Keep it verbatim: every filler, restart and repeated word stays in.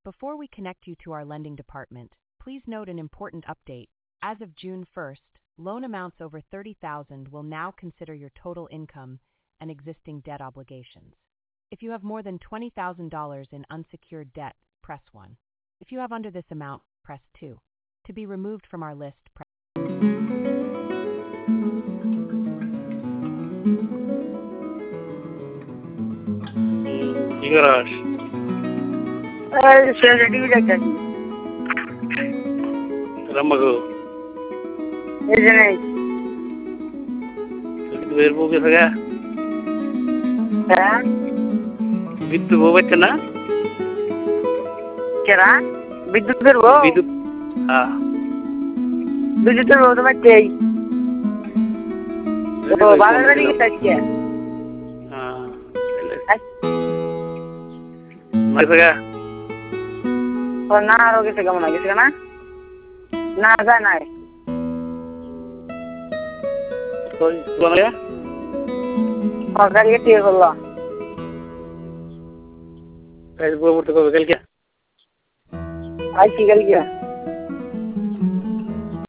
Before we connect you to our lending department, please note an important update. As of June first, loan amounts over thirty thousand dollars will now consider your total income and existing debt obligations. If you have more than twenty thousand dollars in unsecured debt, press one. If you have under this amount, press two. To be removed from our list, press কি করাস? এই ছেলে TV দেখতেছি। রাম্মাগো এই যে নেই। তুই বের বউ গেছে গা? হ্যাঁ বিদ্যুৎ বউ বাচ্চা না? কেরা বিদ্যুতের বউ? বিদ্যুৎ হ্যাঁ বিদ্যুতের বউ তো বাচ্চাই। তো বাবার বাড়ি গেছে আজকে। হ্যাঁ গেছে গা? ও না আরো গেছে কেমন গেছে না? না যায় নাই। সরকারিকে টিয়ে করলো। কালকে আইসি কালকে।